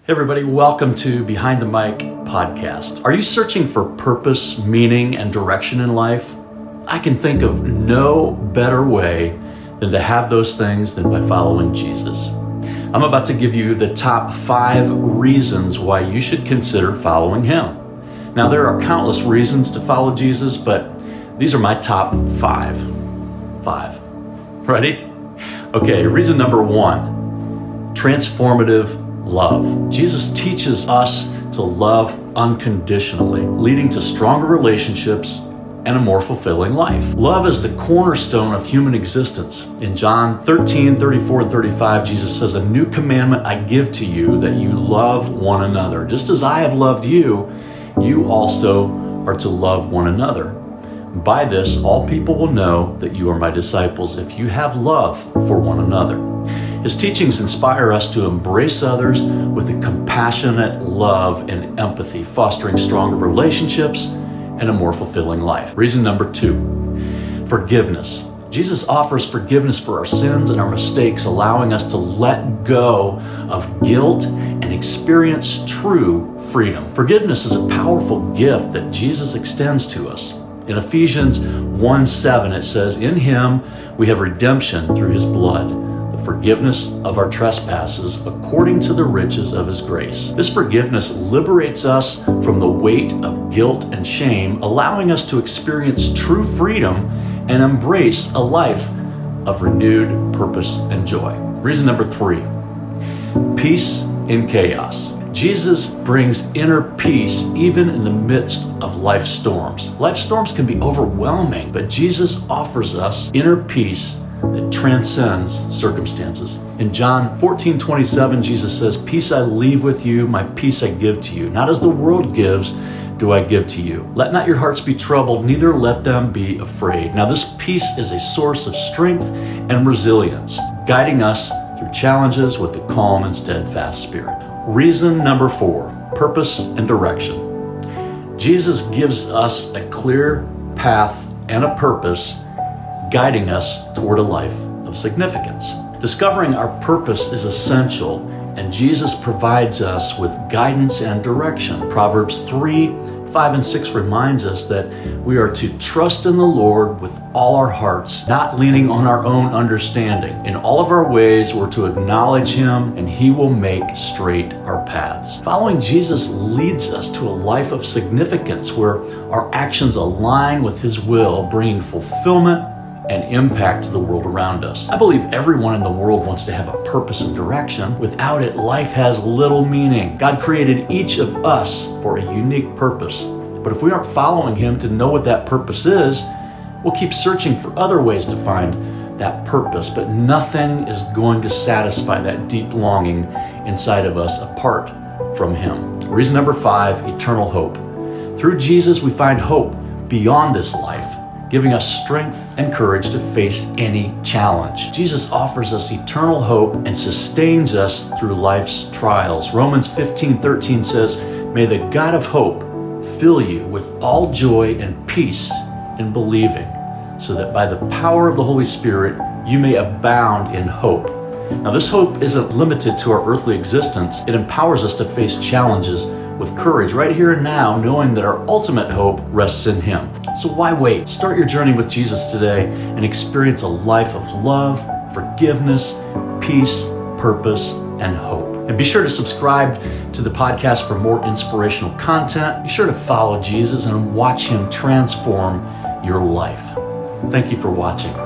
Hey everybody, welcome to Behind the Mic podcast. Are you searching for purpose, meaning, and direction in life? I can think of no better way than to have those things than by following Jesus. I'm about to give you the top 5 reasons why you should consider following him. Now, there are countless reasons to follow Jesus, but these are my top 5. Ready? Okay, reason number 1, transformative love. Jesus teaches us to love unconditionally, leading to stronger relationships and a more fulfilling life. Love is the cornerstone of human existence. In John 13:34 and 35, Jesus says, "A new commandment I give to you, that you love one another. Just as I have loved you, you also are to love one another. By this, all people will know that you are my disciples, if you have love for one another." His teachings inspire us to embrace others with a compassionate love and empathy, fostering stronger relationships and a more fulfilling life. Reason number 2, forgiveness. Jesus offers forgiveness for our sins and our mistakes, allowing us to let go of guilt and experience true freedom. Forgiveness is a powerful gift that Jesus extends to us. In Ephesians 1:7, it says, "In him we have redemption through his blood, the forgiveness of our trespasses according to the riches of his grace." This forgiveness liberates us from the weight of guilt and shame, allowing us to experience true freedom and embrace a life of renewed purpose and joy. Reason number 3, peace in chaos. Jesus brings inner peace even in the midst of life storms. Life storms can be overwhelming, but Jesus offers us inner peace that transcends circumstances. In John 14:27, Jesus says, "Peace I leave with you, my peace I give to you. Not as the world gives, do I give to you. Let not your hearts be troubled, neither let them be afraid." Now, this peace is a source of strength and resilience, guiding us through challenges with a calm and steadfast spirit. Reason number 4, purpose and direction. Jesus gives us a clear path and a purpose, guiding us toward a life of significance. Discovering our purpose is essential, and Jesus provides us with guidance and direction. Proverbs 3:5 and 6 reminds us that we are to trust in the Lord with all our hearts, not leaning on our own understanding. In all of our ways, we're to acknowledge him, and he will make straight our paths. Following Jesus leads us to a life of significance where our actions align with his will, bringing fulfillment and impact to the world around us. I believe everyone in the world wants to have a purpose and direction. Without it, life has little meaning. God created each of us for a unique purpose. But if we aren't following him to know what that purpose is, we'll keep searching for other ways to find that purpose, but nothing is going to satisfy that deep longing inside of us apart from him. Reason number 5, eternal hope. Through Jesus, we find hope beyond this life, giving us strength and courage to face any challenge. Jesus offers us eternal hope and sustains us through life's trials. Romans 15:13 says, "May the God of hope fill you with all joy and peace in believing, so that by the power of the Holy Spirit you may abound in hope." Now, this hope isn't limited to our earthly existence. It empowers us to face challenges with courage right here and now, knowing that our ultimate hope rests in him. So why wait? Start your journey with Jesus today and experience a life of love, forgiveness, peace, purpose, and hope. And be sure to subscribe to the podcast for more inspirational content. Be sure to follow Jesus and watch him transform your life. Thank you for watching.